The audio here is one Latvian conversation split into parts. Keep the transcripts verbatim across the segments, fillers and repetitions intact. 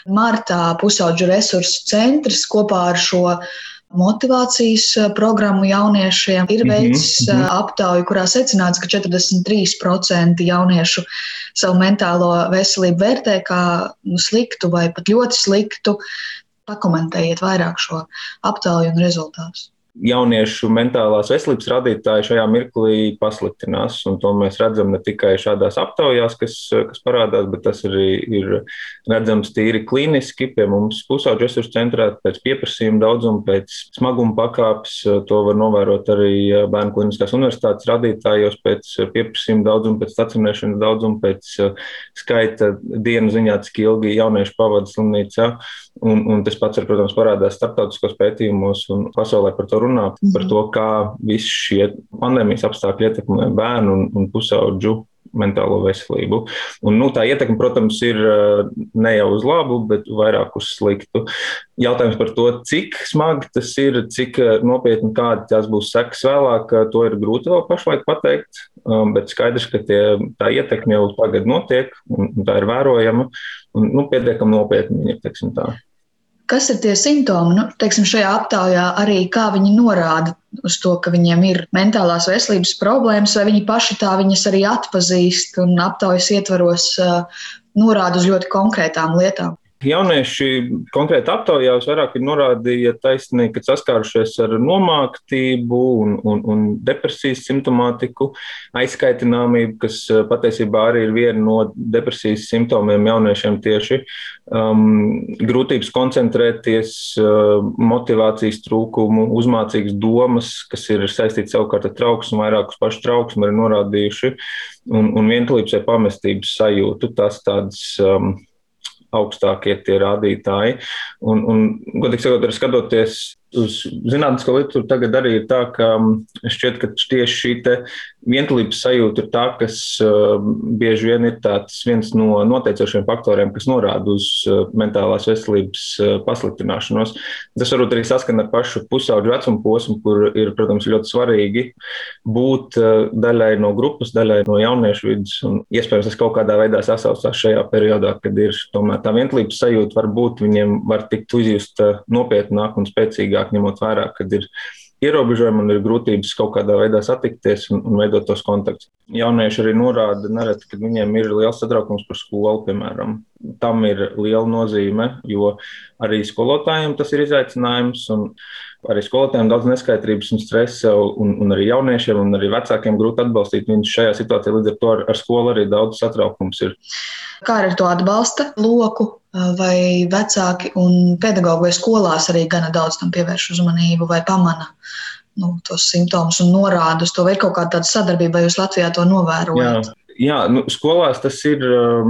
Martā Pusaudžu resursu centrs kopā ar šo motivācijas programmu jauniešiem ir veicis mm -hmm. aptauju, kurā secināts, ka četrdesmit trīs procenti jauniešu savu mentālo veselību vērtē kā sliktu vai pat ļoti sliktu. Pakomentējiet vairāk šo aptauju un rezultātus. Jauniešu mentālās veselības rādītāji šajā mirklī pasliktinās, un to mēs redzam ne tikai šādās aptaujās, kas, kas parādās, bet tas arī ir redzams tīri kliniski pie mums Pusaudžu resursu centrā pēc pieprasījuma daudzuma, pēc smaguma pakāpes. To var novērot arī Bērnu Kliniskās universitātes rādītājos pēc pieprasījuma daudzuma, pēc stacionēšanas daudzuma, pēc skaita dienu ziņā, cik ilgi jaunieši pavada slimnīcā. Un, un tas pats, ar, protams, parādās starptautiskos pētījumos un pasaulē par to runā, mm-hmm. par to, kā visi šie pandēmijas apstākļi ietekmē bērnu un, un pusaudžu mentālo veselību. Un, nu, tā ietekme, protams, ir ne jau uz labu, bet vairāk uz sliktu. Jautājums par to, cik smagi tas ir, cik nopietni kādi tās būs sekas vēlāk, to ir grūti vēl pašlaik pateikt, bet skaidrs, ka tie, tā ietekme jau tagad notiek un tā ir vērojama un nu, pietiekami nopietni, teiksim tā. Kas ir tie simptomi? Nu, teiksim, šajā aptaujā arī kā viņi norāda uz to, ka viņiem ir mentālās veselības problēmas, vai viņi paši tā viņas arī atpazīst un aptaujas ietvaros uh, norāda uz ļoti konkrētām lietām? Jaunieši konkrēti aptaujās vairāk ir norādīja taisnīgi, ka saskārušies ar nomāktību un, un, un depresijas simptomātiku, aizskaitināmību, kas patiesībā arī ir viena no depresijas simptomiem jauniešiem tieši, um, grūtības koncentrēties, uh, motivācijas trūkumu, uzmācīgas domas, kas ir saistīts savukārt ar trauksmu, vairāk uz pašu trauksmu arī norādījuši, un, un vientulības vai pamestības sajūtu, tas tāds um, augstākie tie rādītāji. Un, un godīgi sakot, arī skatoties uz zinātnisko literatūru, tagad arī ir tā, ka šķiet, ka tieši šī te vientulības sajūta ir tā, kas uh, bieži vien ir tāds viens no noteicošiem faktoriem, kas norāda uz uh, mentālās veselības uh, pasliktināšanos. Tas varbūt arī saskan ar pašu pusaudžu vecumu posmu, kur ir, protams, ļoti svarīgi būt uh, daļai no grupas, daļai no jauniešu vidus, un iespējams tas kaut kādā veidā sasaucās šajā periodā, kad ir tomēr tā vientulības sajūta, varbūt viņiem var tikt uzjust uh, nopietnāk un spēcīgāk, ņemot vērā, kad ir ierobežojumi un ir grūtības kaut kādā veidā satikties un, un veidot tos kontaktus. Jaunieši arī norāda nereti, ka viņiem ir liels satraukums par skolu, piemēram. Tam ir liela nozīme, jo arī skolotājiem tas ir izaicinājums, un arī skolotājiem daudz neskaidrības un stresa, un, un arī jauniešiem un arī vecākiem grūti atbalstīt viņus šajā situācijā, līdz ar to ar, ar skolu arī daudz satraukums ir. Kā ar to atbalsta loku? Vai vecāki un pedagogi vai skolās arī gana daudz tam pievērš uzmanību vai pamana nu, tos simptomus un norāda uz to, vai ir kaut kāda tāda sadarbība, vai jūs Latvijā to novērojat? Jā, jā nu, skolās tas ir,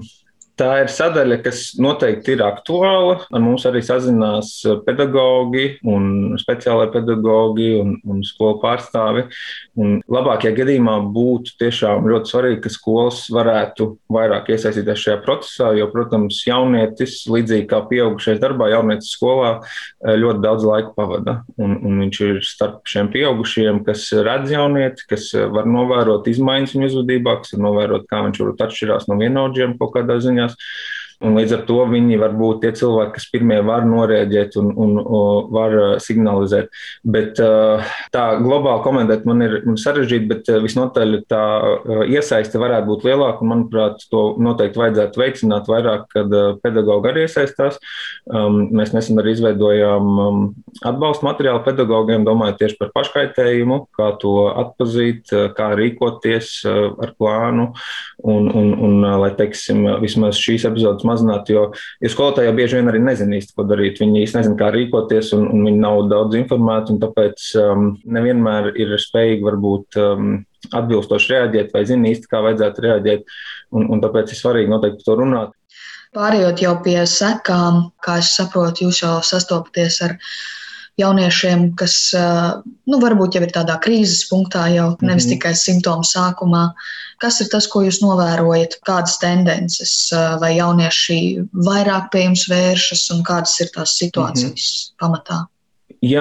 tā ir sadaļa, kas noteikti ir aktuāla. Ar mums arī sazinās pedagogi un speciālai pedagogi un, un skolu pārstāvi. Un labākajā gadījumā būtu tiešām ļoti svarīgi, ka skolas varētu vairāk iesaistīties šajā procesā, jo, protams, jaunietis, līdzīgi kā pieaugušais darbā, jaunietis skolā ļoti daudz laika pavada. Un, un viņš ir starp šiem pieaugušiem, kas redz jaunieti, kas var novērot izmaiņas viņa uzvedībā, kas var novērot, kā viņš varbūt atšķirās no vienaudžiem kaut kādā ziņā. Un līdz ar to viņi var būt tie cilvēki, kas pirmie var norēģēt un, un, un var signalizēt. Bet tā globāli komentēt man ir sarežģīti, bet visnotaļ tā iesaiste varētu būt lielāka. Un, manuprāt, to noteikti vajadzētu veicināt vairāk, kad pedagogi arī iesaistās. Mēs nesen arī izveidojām atbalsta materiālu pedagogiem, domājot tieši par paškaitējumu, kā to atpazīt, kā rīkoties ar plānu un, un, un lai, teiksim, vismaz šīs epizodes mazināt, jo, jo skolotāji bieži vien arī nezina īsti, ko darīt. Viņi īsti nezina, kā rīkoties, un, un viņi nav daudz informēti, un tāpēc um, nevienmēr ir spējīgi varbūt um, atbilstoši reaģēt vai zina īsti, kā vajadzētu reaģēt, un, un tāpēc ir svarīgi noteikti par to runāt. Pārējot jau pie sekām, kā es saprotu, jūs jau sastopaties ar jauniešiem, kas nu, varbūt jau ir tādā krīzes punktā, jau nevis mm-hmm. tikai simptomu sākumā. Kas ir tas, ko jūs novērojat? Kādas tendences vai jaunieši vairāk pie jums vēršas un kādas ir tās situācijas mm-hmm. pamatā? Jā,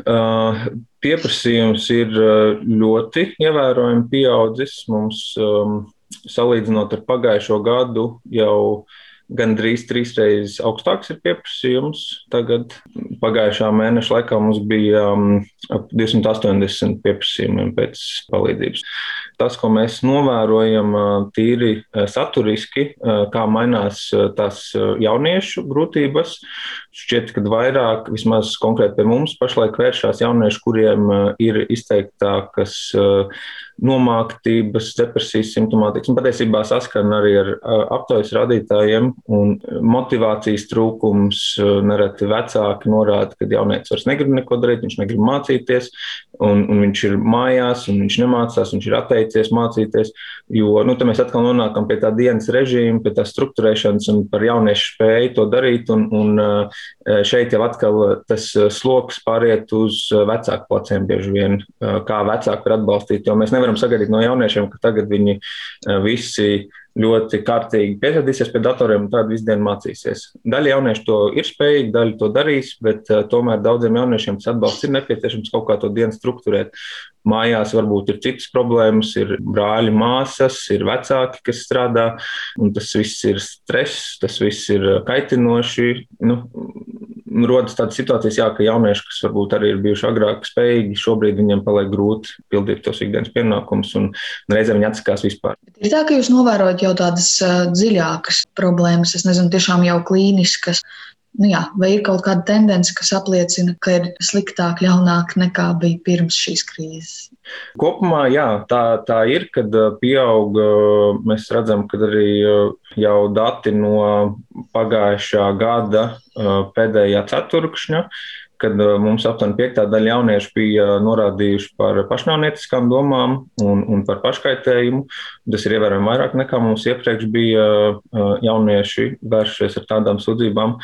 pieprasījums ir ļoti ievērojami pieaudzis. Mums salīdzinot ar pagājušo gadu jau gandrīz trīsreiz augstāks ir pieprasījums. Tagad pagājušā mēneša laikā mums bija um, ap divsimt astoņdesmit pieprasījumiem pēc palīdzības. Tas, ko mēs novērojam tīri saturiski, kā mainās tās jauniešu grūtības, šķiet, ka vairāk, vismaz konkrēti pie mums, pašlaik vēršās jaunieši, kuriem ir izteiktākas nomāktības, depresijas simptomātikas, un patiesībā saskana arī ar aptaujas rādītājiem, un motivācijas trūkums, nereti vecāki norāda, ka jaunietis vairs negrib neko darīt, viņš negrib mācīties, un, un viņš ir mājās, un viņš nemācās, viņš ir atteicies mācīties, jo, nu, te mēs atkal nonākam pie tā dienas režīma, pie tā strukturēšanas un par jauniešu spēju to darīt, un, un šeit jau atkal tas sloks pāriet uz vecāku pleciem bieži vien, kā vecāki var atbalstīt, jo mēs nevaram sagaidīt no jauniešiem, ka tagad viņi visi ļoti kārtīgi piesaistīsies pie datoriem un tādu visu dienu mācīsies. Daļa jauniešu to ir spējīgi, daļa to darīs, bet uh, tomēr daudziem jauniešiem tas atbalsts ir nepieciešams kaut kā to dienu strukturēt. Mājās varbūt ir citas problēmas, ir brāļi, māsas, ir vecāki, kas strādā, un tas viss ir stress, tas viss ir kaitinoši. Nu, rodas tādas situācijas, jā, ka jaunieši, kas varbūt arī ir bijuši agrāk spējīgi, šobrīd viņiem paliek grūti pildīt tos ikdienas pienākumus, un reizēm viņi atsakās vispār. Ir tā, ka jūs novērojat jau tādas uh, dziļākas problēmas, es nezinu, tiešām jau klīniskas. Nu jā, vai ir kaut kāda tendence, kas apliecina, ka ir sliktāk, ļaunāk nekā bija pirms šīs krīzes? Kopumā jā, tā, tā ir, kad pieaug, mēs redzam, ka arī jau dati no pagājušā gada pēdējā ceturkšņa, kad mums aptuveni piektā daļa jauniešu bija norādījuši par pašnāvnieciskām domām un, un par paškaitējumu. Tas ir ievērojami vairāk nekā mums iepriekš bija jaunieši vēršies ar tādām sūdzībām,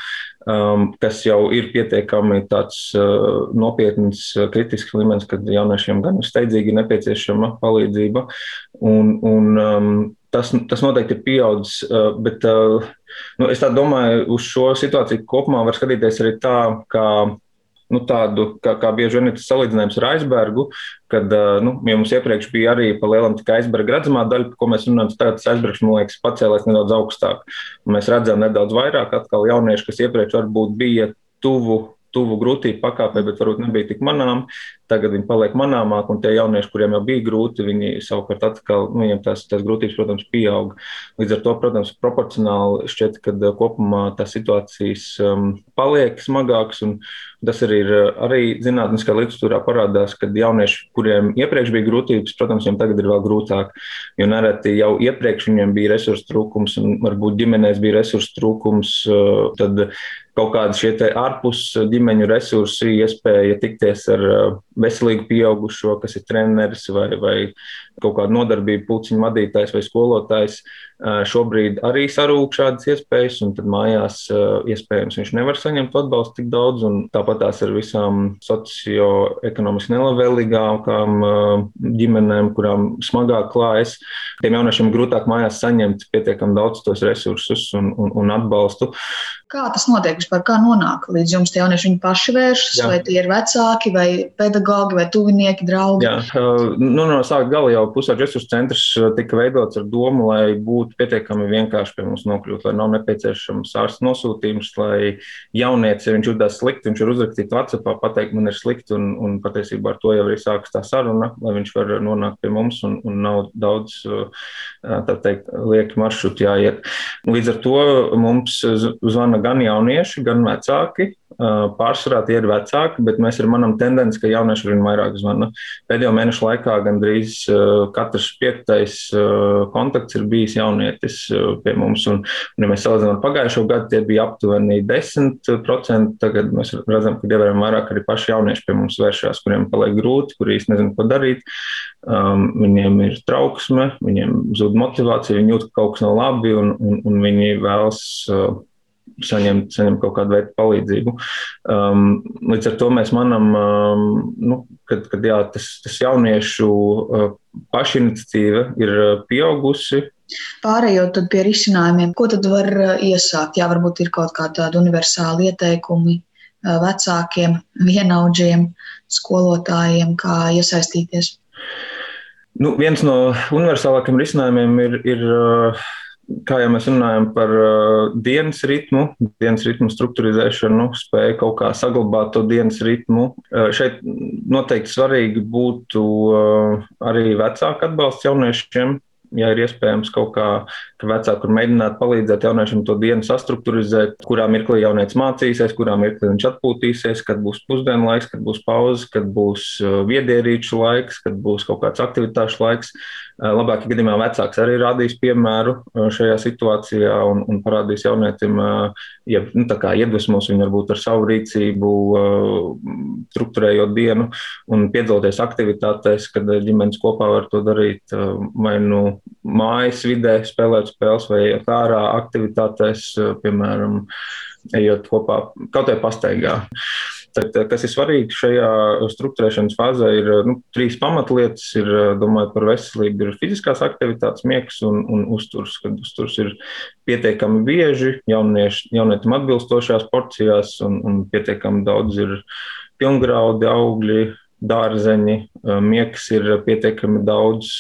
kas jau ir pietiekami tāds nopietns kritisks līmenis, kad jauniešiem gan steidzīgi ir nepieciešama palīdzība. Un, un, tas, tas noteikti ir pieaudzis, bet nu, es tā domāju, uz šo situāciju kopumā var skatīties arī tā, kā Nu, tādu, kā, kā bieži vien ir tas salīdzinājums ar aizbergu, kad nu, ja mums iepriekš bija arī pa lielam tikai aizberga redzamā daļa, par ko mēs runājam, tagad tas aizbergs, man liekas, pacēlēs nedaudz augstāk. Un mēs redzam nedaudz vairāk atkal jaunieši, kas iepriekš varbūt bija tuvu, tuvu grūtību pakāpē, bet varbūt nebija tik manām. Tagad viņi paliek manāmāk, un tie jaunieši, kuriem jau bija grūti, viņi savukārt atkal, nu, viņiem tās, tās grūtības, protams, pieaug. Līdz ar to, protams, proporcionāli šķiet, ka kopumā tās situācijas um, paliek smagākas, un tas arī ir arī zinātniskā literatūrā parādās, ka jaunieši, kuriem iepriekš bija grūtības, protams, viņiem tagad ir vēl grūtāk, jo nereti jau iepriekš viņiem bija resursu trūkums, un varbūt ģimenēs bija resursu trūkums, uh, tad kaut kādi šie te ārpus ģimeņu resursi, iespēja tikties ar veselīgu pieaugušo, kas ir treneris vai, vai kaut kāda nodarbība, pulciņu vadītājs vai skolotājs. Šobrīd arī sarūk šādas iespējas, un tad mājās iespējams viņš nevar saņemt atbalstu tik daudz, un tāpat tās ar visām socioekonomiski nelabvēlīgākām ģimenēm, kurām smagāk klājas. Tiem jauniešiem grūtāk mājās saņemt pietiekam daudz tos resursus un, un, un atbalstu. Kā tas notiek vispār? Kā nonāk līdz jums tie jaunieši? Viņi paši vēršas, Jā. Vai tie ir vecāki, vai pedagogi, vai tuvinieki, draugi? Jā, nu, no sākuma gala jau Pusauģu resursu centrs tika veidots ar domu, lai būtu pietiekami vienkārši pie mums nokļūt, lai nav nepieciešams ārsta nosūtījums, lai jaunietis, ja viņš jūtas slikti, viņš var uzrakstīt WhatsAppā, pateikt, man ir slikti, un, un patiesībā ar to jau arī sākas tā saruna, lai viņš var nonākt pie mums, un, un nav daudz, tā teikt, lieki maršruti jāiet. Līdz ar to mums zvana gan jaunieši, gan vecāki. Pārsvarā tie ir vecāki, bet mēs ar manam tendenci, ka jaunieši vien vairāk zvana. Pēdējo mēnešu laikā gandrīz katrs piektais kontakts ir bijis jaunietis pie mums. Un, un ja mēs salīdzinām ar pagājušo gadu, tie bija aptuveni desmit procenti. Tagad mēs redzam, ka ievērojami vairāk arī paši jaunieši pie mums vēršās, kuriem paliek grūti, kuri īsti nezinu, ko darīt. Um, viņiem ir trauksme, viņiem zūd motivācija, viņi jūt, ka kaut kas nav labi, un, un, un viņi vēlas uh, saņemt, saņemt kaut kādu veidu palīdzību. Um, līdz ar to mēs manam, um, nu, kad, kad jā, tas, tas jauniešu uh, pašiniciatīva ir pieaugusi. Pārējot tad pie risinājumiem, ko tad var iesākt? Jā, varbūt ir kaut kādi tādi universāli ieteikumi vecākiem, vienaudžiem, skolotājiem, kā iesaistīties. Nu, viens no universālākiem risinājumiem ir, ir kā jau mēs runājam par uh, dienas ritmu, dienas ritmu strukturizēšanu, spēju kaut kā saglabāt to dienas ritmu. Uh, šeit noteikti svarīgi būtu uh, arī vecāku atbalsts jauniešiem. Ja ir iespējams kaut kā, ka vecāki var mēģināt palīdzēt jauniešiem to dienu sastrukturizēt, kurā mirklī jaunietis mācīsies, kurā mirklī viņš atpūtīsies, kad būs pusdienu laiks, kad būs pauzes, kad būs viedierīču laiks, kad būs kaut kāds aktivitāšu laiks. Labākajā gadījumā vecāks arī rādīs piemēru šajā situācijā un, un parādīs jaunietim, ja, nu, tā kā iedvesmos viņu varbūt ar savu rīcību, strukturējot dienu un piedaloties aktivitātēs, kad ģimenes kopā var to darīt vai nu mājas vidē, spēlēt spēles vai ārā aktivitātēs, piemēram, ejot kopā kaut vai pastaigā. Tad, kas ir svarīgi šajā struktūrēšanas fāzē, ir nu, trīs pamatlietas. Ir, domājot par veselību, ir fiziskās aktivitātes, miegs un, un uzturs. Kad uzturs ir pietiekami bieži, jaunietim atbilstošās porcijās un, un pietiekami daudz ir pilngraudi, augļi, dārzeņi, miegs ir pietiekami daudz.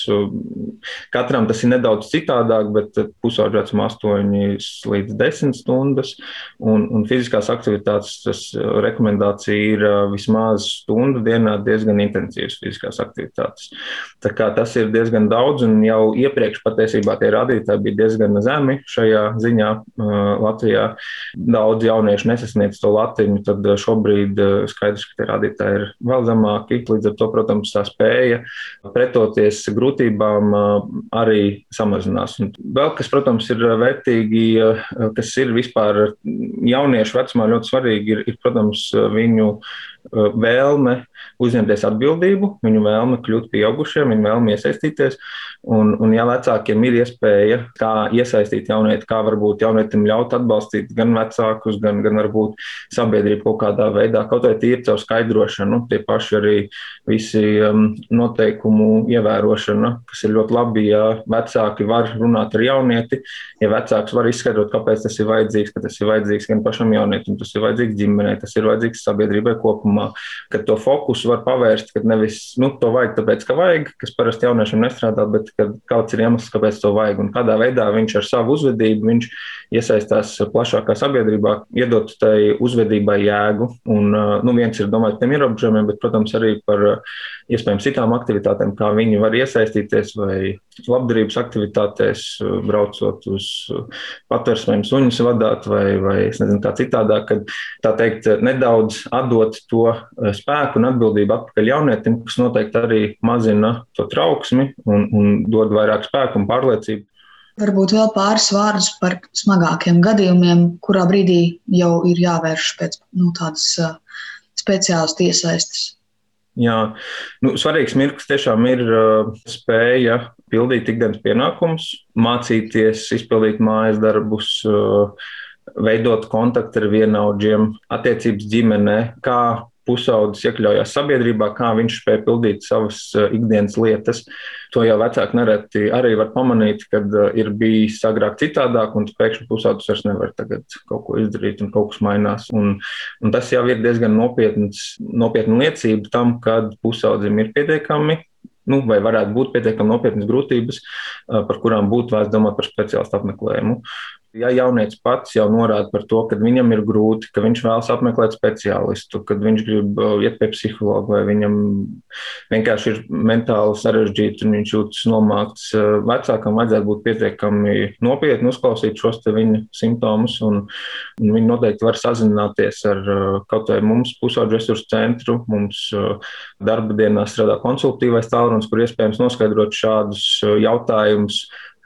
Katram tas ir nedaudz citādāk, bet pusauģu vecumā astoņas līdz desmit stundas. Un, un fiziskās aktivitātes, tas rekomendācija ir vismaz stundu dienā diezgan intensīvas fiziskās aktivitātes. Tā kā tas ir diezgan daudz, un jau iepriekš patiesībā tie rādītāji bija diezgan zemi šajā ziņā Latvijā. Daudz jauniešu nesasniedz to latiņu, tad šobrīd skaidrs, ka tie rādītāji ir vēl zemāki. Līdz ar to, protams, tā spēja pretoties grūtībām arī samazinās. Un vēl, kas, protams, ir vērtīgi, kas ir vispār jauniešu vecumā ļoti svarīgi, ir, ir protams, viņu vēlme uzņemties atbildību, viņu vēlme kļūt pieaugušiem, viņu vēlme iesaistīties. Un, un ja vecākiem ir iespēja, kā iesaistīt jaunieti, kā varbūt jaunietim ļaut atbalstīt gan vecākus, gan, gan varbūt sabiedrību kaut kādā veidā, kaut vai tīri caur skaidrošanu, tie paši arī visi um, noteikumu ievērošana, kas ir ļoti labi, ja vecāki var runāt ar jaunieti, ja vecāks var izskaidrot, kāpēc tas ir vajadzīgs, ka tas ir vajadzīgs gan pašam jaunietim, tas ir vajadzīgs ģimenei, tas ir vajadzīgs sabiedrībai kopumā, kad to fokusu var pavērst, kad nevis, nu, to vajag tāpēc, ka vajag, kas parasti jauniešiem nestrādā, bet kad kāds ir iemesls, kāpēc to vajag un kādā veidā viņš ar savu uzvedību, viņš iesaistās plašākā sabiedrībā, iedot tai uzvedībai jēgu. Un, nu, viens ir domāt par tiem ierobežojumiem, bet, protams, arī par iespējams citām aktivitātēm, kā viņi var iesaistīties vai labdarības aktivitātēs, braucot uz patversmēm suņus vadāt vai, vai es nezinu, kā citādāk, kad tā teikt nedaudz atdot to spēku un atbildību atpakaļ jaunietim, kas noteikti arī mazina to trauksmi un, un dod vairāk spēku un pārliecību. Varbūt vēl pāris vārdus par smagākiem gadījumiem, kurā brīdī jau ir jāvērš pēc nu, tādas uh, speciālas iesaistes. Jā, nu, svarīgs mirklis tiešām ir uh, spēja pildīt ikdienas pienākumus, mācīties, izpildīt mājas darbus, uh, veidot kontaktu ar vienaudžiem, attiecības ģimenē, kā pusaudzis iekļaujās sabiedrībā, kā viņš spēja pildīt savas ikdienas lietas. To jau vecāki nereti arī var pamanīt, kad ir bijis agrāk citādāk, un pēkšņi pusaudzis vairs nevar tagad kaut ko izdarīt, un kaut kas mainās. Un, un tas jau ir diezgan nopietns, nopietna liecība tam, kad pusaudzim ir pietiekami, nu, vai varētu būt pietiekami nopietnas grūtības, par kurām būtu vērts domāt par speciālistu apmeklējumu. Ja jaunietis pats jau norāda par to, ka viņam ir grūti, ka viņš vēlas apmeklēt speciālistu, kad viņš grib iet pie psihologa vai viņam vienkārši ir mentāli sarežģīti un viņš jūtas nomākts, vecākam vajadzētu būt pietiekami nopietni uzklausīt šos te viņa simptomus un, un viņi noteikti var sazināties ar kaut vai mums pusauģu resursu centru, mums darba dienā strādā konsultatīvais tālrunis, kur iespējams noskaidrot šādus jautājumus,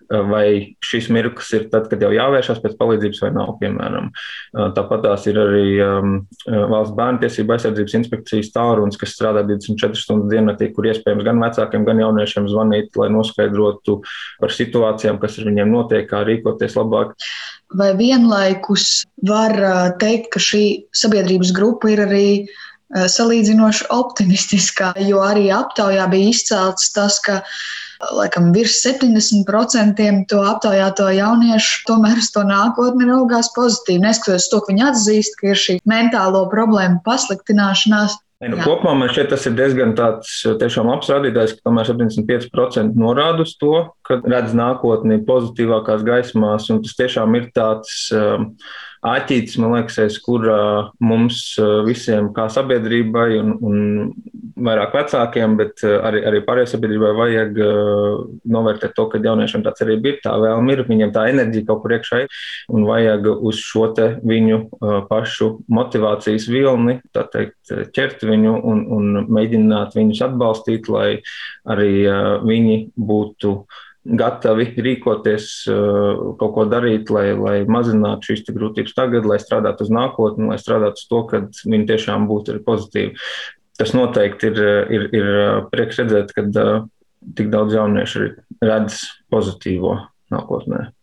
vai šis mirklis ir tad, kad jau jāvēršas pēc palīdzības vai nav, piemēram. Tāpat tās ir arī um, Valsts bērnu tiesību aizsardzības inspekcijas tālrunis, kas strādā divdesmit četras stundas diennaktī, kur iespējams gan vecākiem, gan jauniešiem zvanīt, lai noskaidrotu par situācijām, kas ar viņiem notiek, kā rīkoties labāk. Vai vienlaikus var teikt, ka šī sabiedrības grupa ir arī salīdzinoši optimistiskā, jo arī aptaujā bija izcelts tas, ka laikam virs septiņdesmit procenti to aptaujāto jauniešu tomēr uz to nākotni raugās pozitīvi. Neskatoties to, ka viņi atzīst, ka ir šī mentālo problēmu pasliktināšanās, Nu, kopumā man šķiet, tas ir diezgan tāds tiešām labs rādītājs, ka tomēr septiņdesmit pieci procenti norāda uz to, ka redz nākotni pozitīvākās gaismās, un tas tiešām ir tāds um, āķītis, man liekas, aiz kurā mums visiem kā sabiedrībai un, un vairāk vecākiem, bet arī, arī pārējai sabiedrībai vajag uh, novērtēt to, ka jauniešiem tā cerība ir, tā vēlme ir, viņiem tā enerģija kaut kur iekšā ir, un vajag uz šo te viņu uh, pašu motivācijas vilni, tā teikt, ķert viņu un, un mēģināt viņus atbalstīt, lai arī uh, viņi būtu gatavi rīkoties, kaut ko darīt, lai, lai mazinātu šīs grūtības tagad, lai strādātu uz nākotni, lai strādātu uz to, ka viņi tiešām būtu arī pozitīvi. Tas noteikti ir, ir, ir prieks redzēt, ka tik daudz jauniešu redz pozitīvo nākotnē.